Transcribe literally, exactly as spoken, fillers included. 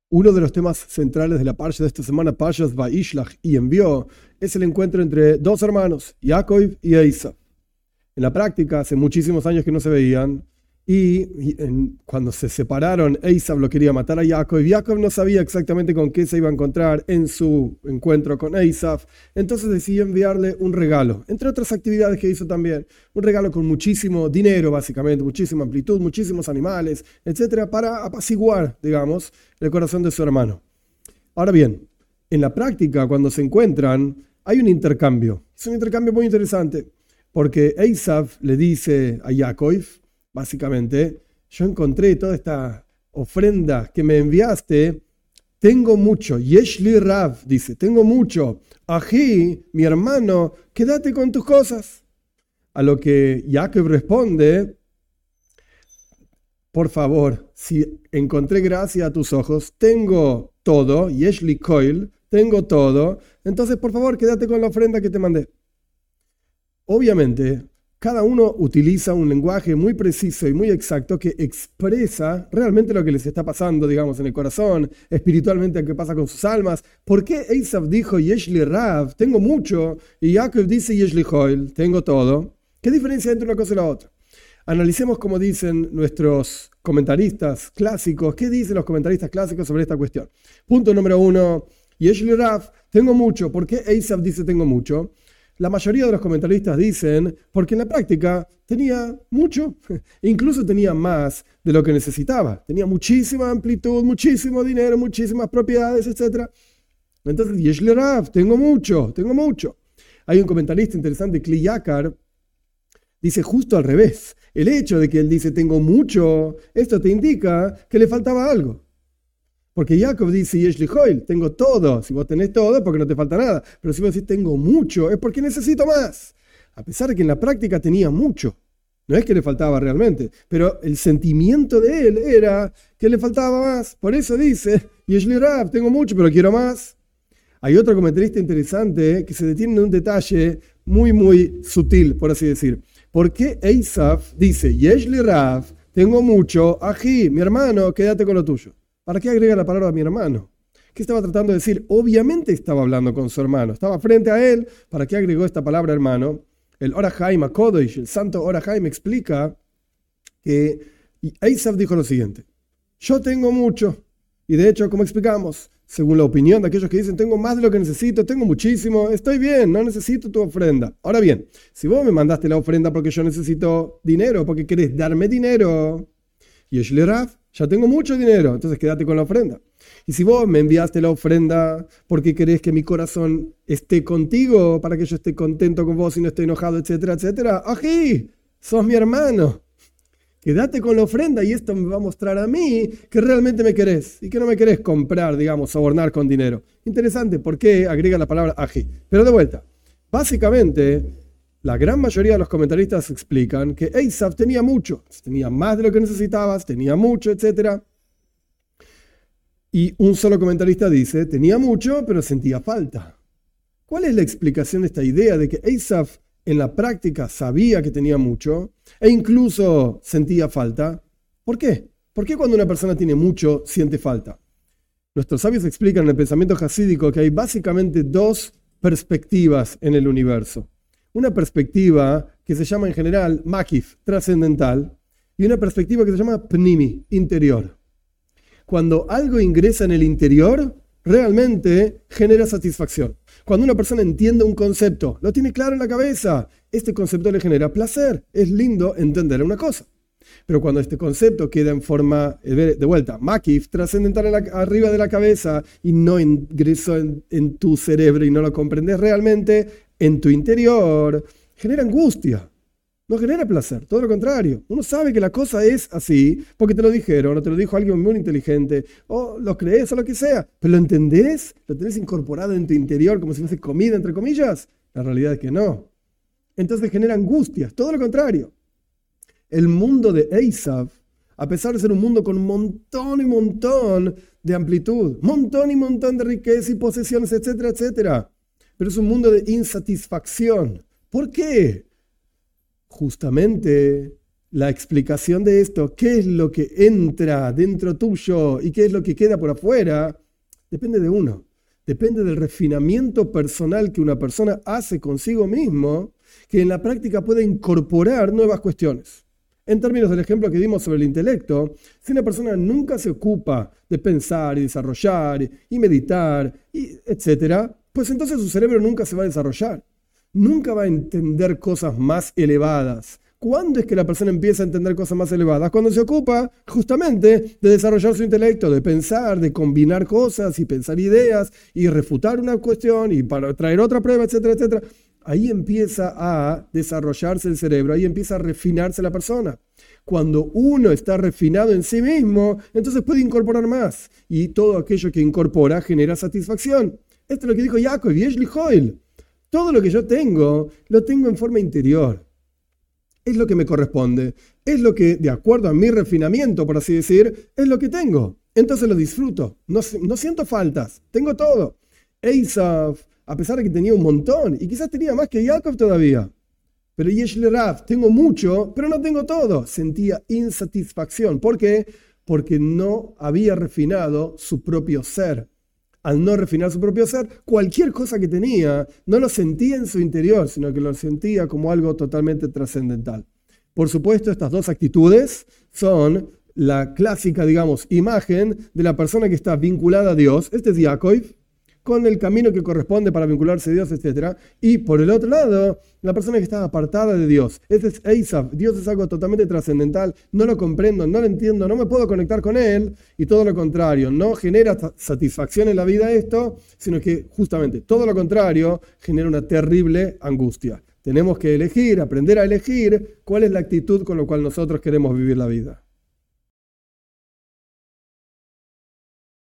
Uno de los temas centrales de la parsha de esta semana, Parshas Vayishlach, y envió, es el encuentro entre dos hermanos, Jacob y Esav. En la práctica, hace muchísimos años que no se veían, y, y en, cuando se separaron, Esav lo quería matar a Jacob, y Jacob no sabía exactamente con qué se iba a encontrar en su encuentro con Esav, entonces decidió enviarle un regalo, entre otras actividades que hizo también, un regalo con muchísimo dinero, básicamente, muchísima amplitud, muchísimos animales, etcétera, para apaciguar, digamos, el corazón de su hermano. Ahora bien, en la práctica, cuando se encuentran, hay un intercambio. Es un intercambio muy interesante, porque Esav le dice a Jacob, básicamente, yo encontré toda esta ofrenda que me enviaste, tengo mucho, Yeshli Rav, dice, tengo mucho, Ají, mi hermano, quédate con tus cosas. A lo que Jacob responde, por favor, si encontré gracia a tus ojos, tengo todo, Yeshli Koil, tengo todo, entonces por favor quédate con la ofrenda que te mandé. Obviamente, cada uno utiliza un lenguaje muy preciso y muy exacto que expresa realmente lo que les está pasando, digamos, en el corazón, espiritualmente, qué pasa con sus almas. ¿Por qué Esav dijo Yeshli Rav, tengo mucho, y Jacob dice Yeshli Koil, tengo todo? ¿Qué diferencia hay entre una cosa y la otra? Analicemos cómo dicen nuestros comentaristas clásicos. ¿Qué dicen los comentaristas clásicos sobre esta cuestión? Punto número uno. Yeshli Rav, tengo mucho. ¿Por qué Esav dice tengo mucho? La mayoría de los comentaristas dicen porque en la práctica tenía mucho. Incluso tenía más de lo que necesitaba. Tenía muchísima amplitud, muchísimo dinero, muchísimas propiedades, etcétera. Entonces, Yeshli Rav, tengo mucho, tengo mucho. Hay un comentarista interesante, Kli Yakar, dice justo al revés. El hecho de que él dice tengo mucho, esto te indica que le faltaba algo. Porque Jacob dice Yeshli Koil, tengo todo. Si vos tenés todo es porque no te falta nada. Pero si vos decís tengo mucho es porque necesito más. A pesar de que en la práctica tenía mucho. No es que le faltaba realmente. Pero el sentimiento de él era que le faltaba más. Por eso dice Yeshli Rav, tengo mucho pero quiero más. Hay otro comentarista interesante que se detiene en un detalle muy muy sutil, por así decir. ¿Por qué Esav dice, Yeshli Rav, tengo mucho, ají, mi hermano, quédate con lo tuyo? ¿Para qué agrega la palabra mi hermano? ¿Qué estaba tratando de decir? Obviamente estaba hablando con su hermano, estaba frente a él. ¿Para qué agregó esta palabra hermano? El Or HaChaim HaKodesh, el santo Or HaChaim, explica que Esav dijo lo siguiente, yo tengo mucho, y de hecho, como explicamos, según la opinión de aquellos que dicen, tengo más de lo que necesito, tengo muchísimo, estoy bien, no necesito tu ofrenda. Ahora bien, si vos me mandaste la ofrenda porque yo necesito dinero, porque querés darme dinero, Yeshli Rav, ya tengo mucho dinero, entonces quédate con la ofrenda. Y si vos me enviaste la ofrenda porque querés que mi corazón esté contigo, para que yo esté contento con vos y no esté enojado, etcétera, etcétera, ají, sos mi hermano. Quédate con la ofrenda y esto me va a mostrar a mí que realmente me querés y que no me querés comprar, digamos, sobornar con dinero. Interesante, ¿por qué agrega la palabra ají? Pero de vuelta, básicamente, la gran mayoría de los comentaristas explican que Esav tenía mucho, tenía más de lo que necesitabas, tenía mucho, etcétera. Y un solo comentarista dice, tenía mucho, pero sentía falta. ¿Cuál es la explicación de esta idea de que Esav en la práctica sabía que tenía mucho e incluso sentía falta? ¿Por qué? ¿Por qué cuando una persona tiene mucho siente falta? Nuestros sabios explican en el pensamiento jasídico que hay básicamente dos perspectivas en el universo. Una perspectiva que se llama en general makif, trascendental, y una perspectiva que se llama pnimi, interior. Cuando algo ingresa en el interior, realmente genera satisfacción. Cuando una persona entiende un concepto, lo tiene claro en la cabeza, este concepto le genera placer. Es lindo entender una cosa. Pero cuando este concepto queda en forma, de vuelta, makif, trascendental en la, arriba de la cabeza y no ingresó en, en tu cerebro y no lo comprendes realmente, en tu interior, genera angustia. No genera placer, todo lo contrario. Uno sabe que la cosa es así porque te lo dijeron, o te lo dijo alguien muy inteligente, o lo crees, o lo que sea. Pero ¿lo entendés? ¿Lo tenés incorporado en tu interior como si fuese comida, entre comillas? La realidad es que no. Entonces genera angustias, todo lo contrario. El mundo de Esav, a pesar de ser un mundo con un montón y montón de amplitud, montón y montón de riqueza y posesiones, etcétera, etcétera, pero es un mundo de insatisfacción. ¿Por qué? Justamente la explicación de esto, qué es lo que entra dentro tuyo y qué es lo que queda por afuera, depende de uno. Depende del refinamiento personal que una persona hace consigo mismo, que en la práctica puede incorporar nuevas cuestiones. En términos del ejemplo que dimos sobre el intelecto, si una persona nunca se ocupa de pensar y desarrollar y meditar, y etcétera, pues entonces su cerebro nunca se va a desarrollar. Nunca va a entender cosas más elevadas. ¿Cuándo es que la persona empieza a entender cosas más elevadas? Cuando se ocupa justamente de desarrollar su intelecto, de pensar, de combinar cosas y pensar ideas y refutar una cuestión y para traer otra prueba, etcétera, etcétera. Ahí empieza a desarrollarse el cerebro, ahí empieza a refinarse la persona. Cuando uno está refinado en sí mismo, entonces puede incorporar más. Y todo aquello que incorpora genera satisfacción. Esto es lo que dijo Jacob, Yeshli Hoil. Todo lo que yo tengo, lo tengo en forma interior. Es lo que me corresponde. Es lo que, de acuerdo a mi refinamiento, por así decir, es lo que tengo. Entonces lo disfruto. No, no siento faltas. Tengo todo. Esav, a pesar de que tenía un montón, y quizás tenía más que Jacob todavía. Pero Yeshli Rav, tengo mucho, pero no tengo todo. Sentía insatisfacción. ¿Por qué? Porque no había refinado su propio ser. Al no refinar su propio ser, cualquier cosa que tenía no lo sentía en su interior, sino que lo sentía como algo totalmente trascendental. Por supuesto, estas dos actitudes son la clásica, digamos, imagen de la persona que está vinculada a Dios. Este es Jacob, con el camino que corresponde para vincularse a Dios, etcétera. Y por el otro lado, la persona que está apartada de Dios. Este es Esav. Dios es algo totalmente trascendental. No lo comprendo, no lo entiendo, no me puedo conectar con él. Y todo lo contrario, no genera satisfacción en la vida esto, sino que justamente todo lo contrario genera una terrible angustia. Tenemos que elegir, aprender a elegir cuál es la actitud con la cual nosotros queremos vivir la vida.